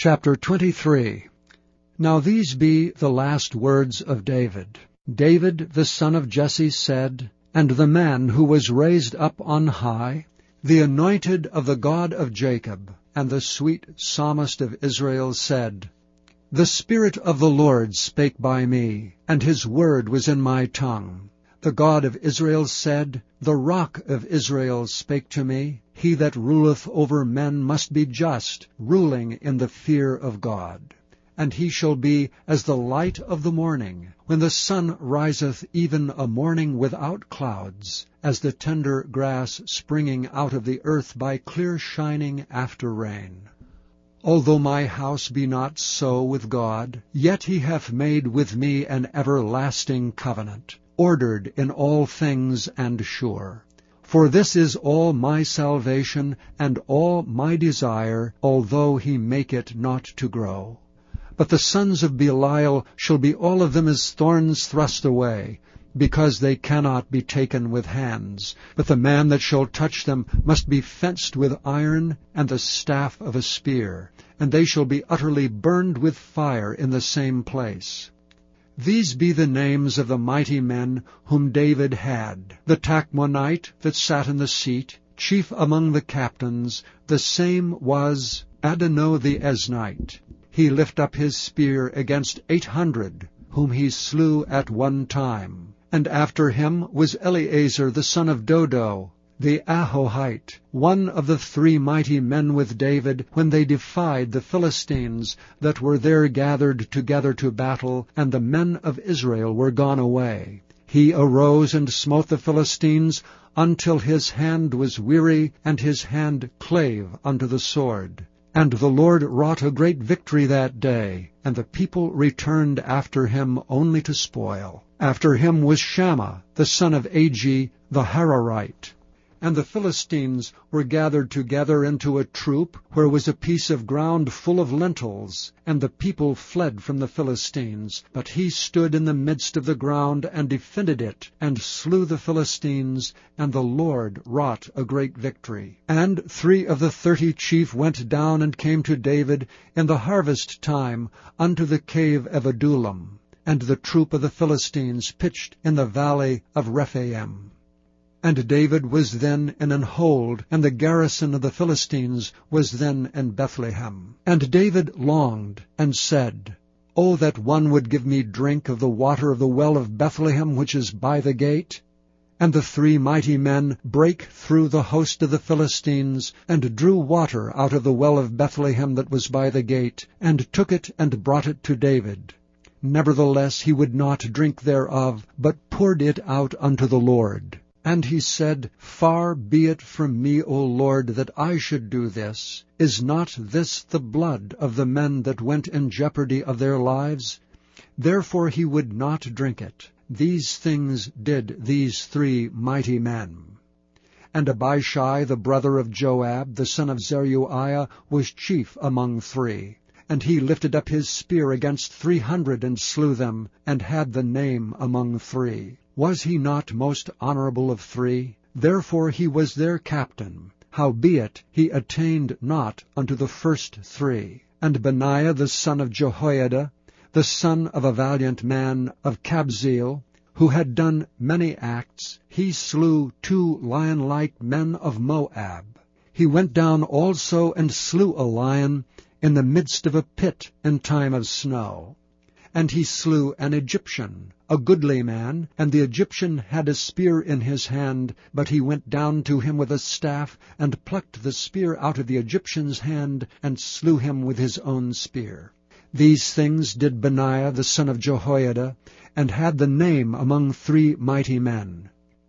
Chapter 23. Now these be the last words of David. David the son of Jesse said, and the man who was raised up on high, the anointed of the God of Jacob, and the sweet psalmist of Israel said, The Spirit of the Lord spake by me, and his word was in my tongue. The God of Israel said, The Rock of Israel spake to me, He that ruleth over men must be just, ruling in the fear of God. And he shall be as the light of the morning, when the sun riseth, even a morning without clouds, as the tender grass springing out of the earth by clear shining after rain. Although my house be not so with God, yet he hath made with me an everlasting covenant, ordered in all things and sure. For this is all my salvation, and all my desire, although he make it not to grow. But the sons of Belial shall be all of them as thorns thrust away, because they cannot be taken with hands. But the man that shall touch them must be fenced with iron and the staff of a spear, and they shall be utterly burned with fire in the same place. These be the names of the mighty men whom David had. The Tachmonite that sat in the seat, chief among the captains, the same was Adonai the Eznite. He lift up his spear against 800, whom he slew at one time. And after him was Eleazar the son of Dodo, the Ahohite, one of the 3 mighty men with David, when they defied the Philistines that were there gathered together to battle, and the men of Israel were gone away. He arose and smote the Philistines until his hand was weary, and his hand clave unto the sword. And the Lord wrought a great victory that day, and the people returned after him only to spoil. After him was Shammah, the son of Agi, the Hararite. And the Philistines were gathered together into a troop, where was a piece of ground full of lentils. And the people fled from the Philistines. But he stood in the midst of the ground, and defended it, and slew the Philistines, and the Lord wrought a great victory. And 3 of the 30 chief went down and came to David in the harvest time unto the cave of Adullam. And the troop of the Philistines pitched in the valley of Rephaim. And David was then in an hold, and the garrison of the Philistines was then in Bethlehem. And David longed, and said, O that one would give me drink of the water of the well of Bethlehem, which is by the gate. And the 3 mighty men brake through the host of the Philistines, and drew water out of the well of Bethlehem that was by the gate, and took it and brought it to David. Nevertheless he would not drink thereof, but poured it out unto the Lord. And he said, Far be it from me, O Lord, that I should do this. Is not this the blood of the men that went in jeopardy of their lives? Therefore he would not drink it. These things did these 3 mighty men. And Abishai, the brother of Joab, the son of Zeruiah, was chief among 3. And he lifted up his spear against 300, and slew them, and had the name among 3. Was he not most honorable of 3? Therefore he was their captain. Howbeit he attained not unto the first 3. And Benaiah the son of Jehoiada, the son of a valiant man of Kabzeel, who had done many acts, he slew 2 lion-like men of Moab. He went down also and slew a lion in the midst of a pit in time of snow. And he slew an Egyptian, a goodly man, and the Egyptian had a spear in his hand, but he went down to him with a staff, and plucked the spear out of the Egyptian's hand, and slew him with his own spear. These things did Benaiah the son of Jehoiada, and had the name among 3 mighty men.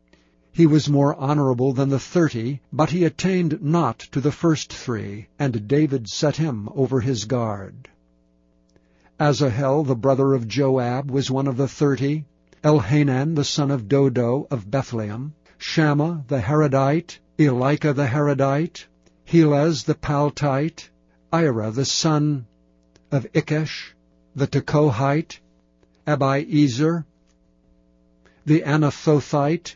He was more honorable than the 30, but he attained not to the first 3, and David set him over his guard. Asahel, the brother of Joab, was one of the 30, Elhanan, the son of Dodo of Bethlehem, Shammah the Haradite, Elika the Haradite, Helez the Paltite, Ira the son of Ikesh, the Tekohite, Abiezer, the Anathothite,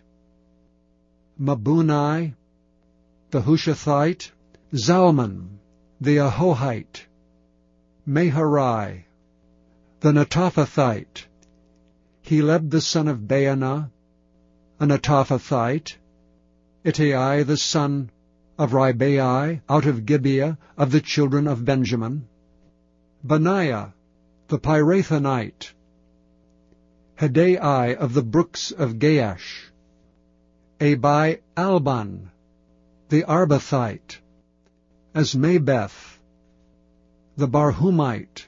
Mabunai, the Hushathite, Zalman, the Ahohite, Maharai, the Netophathite, Heleb the son of Baanah, a Netophathite, Ittai the son of Ribai, out of Gibeah of the children of Benjamin, Benaiah the Pirathonite, Hedai of the brooks of Gaash, Abi Alban the Arbathite, Asmabeth the Barhumite,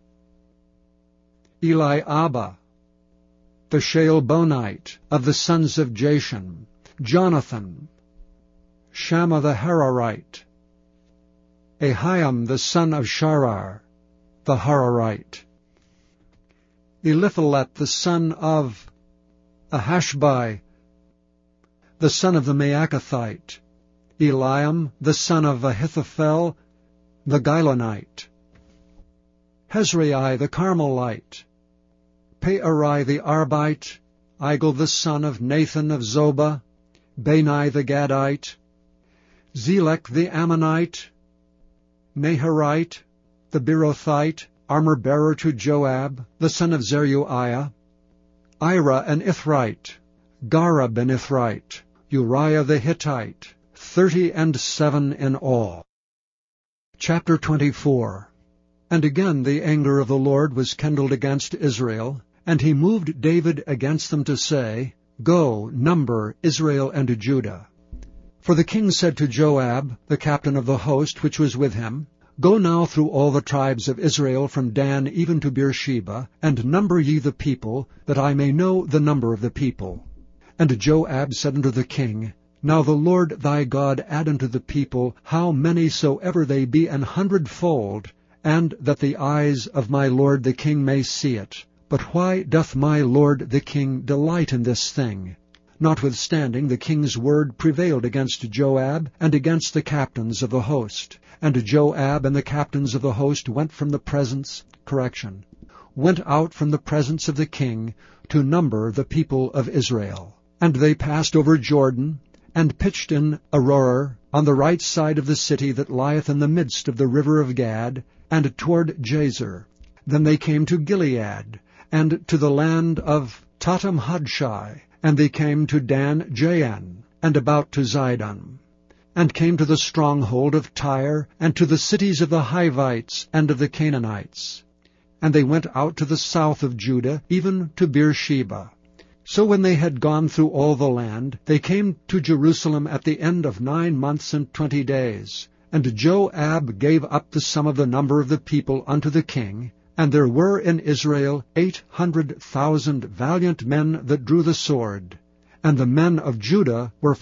Eliabah the Shaalbonite of the sons of Jashan, Jonathan, Shammah the Hararite, Ahiam the son of Sharar, the Hararite, Eliphalet the son of Ahashbai, the son of the Maacathite, Eliam the son of Ahithophel, the Gilonite, Hezrai the Carmelite, Pearai the Arbite, Igel the son of Nathan of Zobah, Bani the Gadite, Zelek the Ammonite, Naharite, the Beerothite, armor-bearer to Joab, the son of Zeruiah, Ira an Ithrite, Gareb an Ithrite, Uriah the Hittite, 37 in all. Chapter 24. And again the anger of the Lord was kindled against Israel, and he moved David against them to say, Go, number Israel and Judah. For the king said to Joab, the captain of the host which was with him, Go now through all the tribes of Israel from Dan even to Beersheba, and number ye the people, that I may know the number of the people. And Joab said unto the king, Now the Lord thy God add unto the people how many soever they be 100-fold, and that the eyes of my lord the king may see it. But why doth my lord the king delight in this thing? Notwithstanding, the king's word prevailed against Joab and against the captains of the host. And Joab and the captains of the host went out from the presence of the king to number the people of Israel. And they passed over Jordan, and pitched in Aroer, on the right side of the city that lieth in the midst of the river of Gad, and toward Jazer. Then they came to Gilead, and to the land of Tatam-Hadshai, and they came to Dan-Jaan, and about to Zidon, and came to the stronghold of Tyre, and to the cities of the Hivites and of the Canaanites. And they went out to the south of Judah, even to Beersheba. So when they had gone through all the land, they came to Jerusalem at the end of 9 months and 20 days. And Joab gave up the sum of the number of the people unto the king, and there were in Israel 800,000 valiant men that drew the sword, and the men of Judah were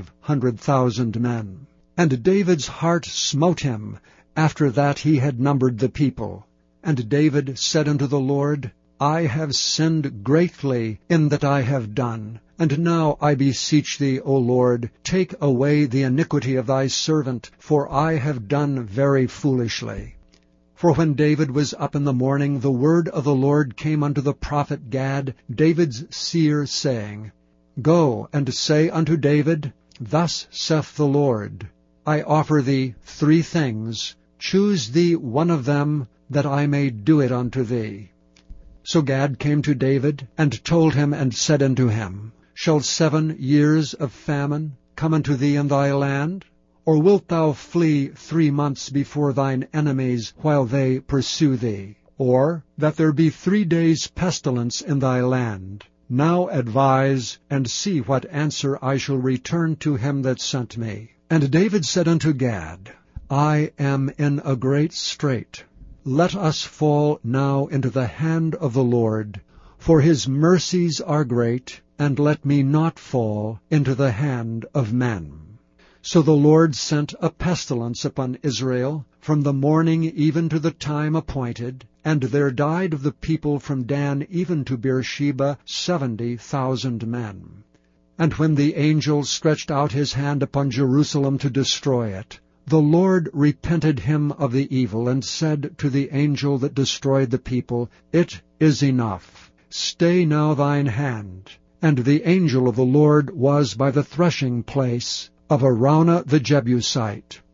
500,000 men. And David's heart smote him, after that he had numbered the people. And David said unto the Lord, I have sinned greatly in that I have done. And now I beseech thee, O Lord, take away the iniquity of thy servant, for I have done very foolishly. For when David was up in the morning, the word of the Lord came unto the prophet Gad, David's seer, saying, Go and say unto David, Thus saith the Lord, I offer thee 3 things. Choose thee one of them, that I may do it unto thee. So Gad came to David, and told him, and said unto him, Shall 7 years of famine come unto thee in thy land? Or wilt thou flee 3 months before thine enemies, while they pursue thee? Or that there be 3 days' pestilence in thy land? Now advise, and see what answer I shall return to him that sent me. And David said unto Gad, I am in a great strait. Let us fall now into the hand of the Lord, for his mercies are great, and let me not fall into the hand of men. So the Lord sent a pestilence upon Israel from the morning even to the time appointed, and there died of the people from Dan even to Beersheba 70,000 men. And when the angel stretched out his hand upon Jerusalem to destroy it, the Lord repented him of the evil, and said to the angel that destroyed the people, It is enough. Stay now thine hand. And the angel of the Lord was by the threshing place of Araunah the Jebusite.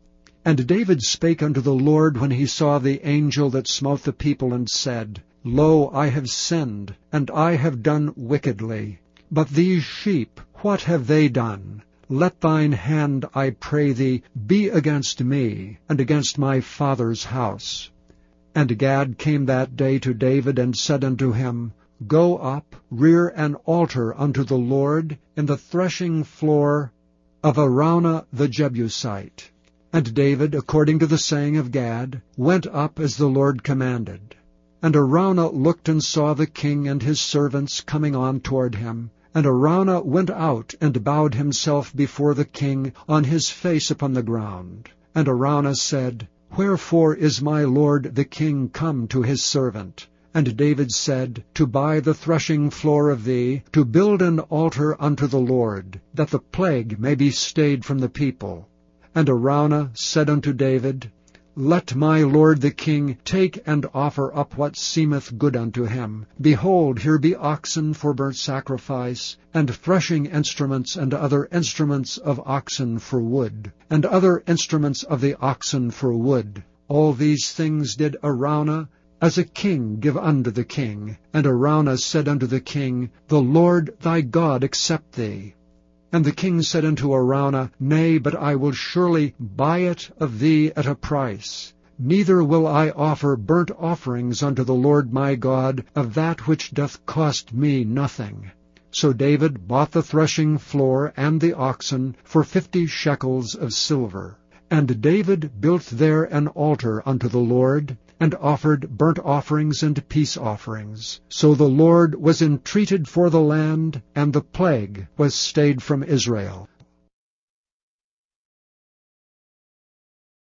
And David spake unto the Lord when he saw the angel that smote the people, and said, Lo, I have sinned, and I have done wickedly. But these sheep, what have they done? Let thine hand, I pray thee, be against me, and against my father's house. And Gad came that day to David, and said unto him, Go up, rear an altar unto the Lord in the threshing floor of Araunah the Jebusite. And David, according to the saying of Gad, went up as the Lord commanded. And Araunah looked and saw the king and his servants coming on toward him. And Araunah went out and bowed himself before the king on his face upon the ground. And Araunah said, Wherefore is my lord the king come to his servant? And David said, To buy the threshing floor of thee, to build an altar unto the Lord, that the plague may be stayed from the people. And Araunah said unto David, Let my lord the king take and offer up what seemeth good unto him. Behold, here be oxen for burnt sacrifice, and threshing instruments, and other instruments of oxen for wood, and other instruments of the oxen for wood. All these things did Araunah as a king give unto the king. And Araunah said unto the king, The Lord thy God accept thee. And the king said unto Araunah, Nay, but I will surely buy it of thee at a price. Neither will I offer burnt offerings unto the Lord my God of that which doth cost me nothing. So David bought the threshing floor and the oxen for 50 shekels of silver. And David built there an altar unto the Lord, and offered burnt offerings and peace offerings. So the Lord was entreated for the land, and the plague was stayed from Israel.